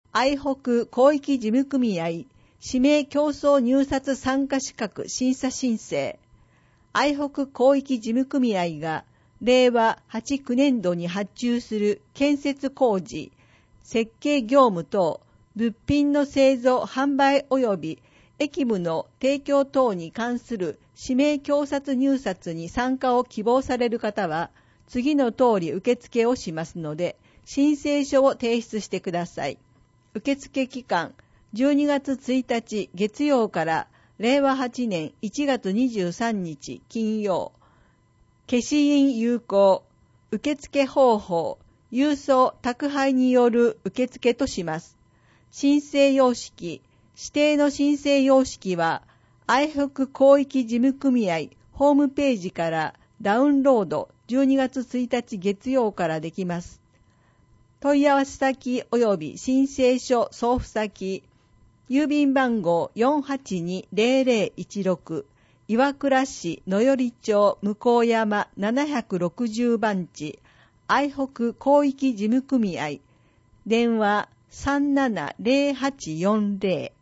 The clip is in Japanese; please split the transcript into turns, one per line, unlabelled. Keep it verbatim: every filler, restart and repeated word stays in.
愛北広域事務組合指名競争入札参加資格審査申請。愛北広域事務組合がれいわはちきゅうねんどに発注する建設工事、設計業務等、物品の製造・販売及び役務の提供等に関する指名競札入札に参加を希望される方は、次の通り受付をしますので、申請書を提出してください。受付期間、じゅうにがつついたち月曜かられいわはちねんいちがつにじゅうさんにち金曜。消印有効。受付方法、郵送宅配による受付とします。申請様式、指定の申請様式は、愛北広域事務組合ホームページからダウンロードじゅうにがつついたち月曜からできます。問い合わせ先及び申請書送付先、郵便番号 よんはちにぜろぜろいちろく、岩倉市野寄町向山ななひゃくろくじゅうばんち、愛北広域事務組合、電話 さんななぜろはちよんぜろ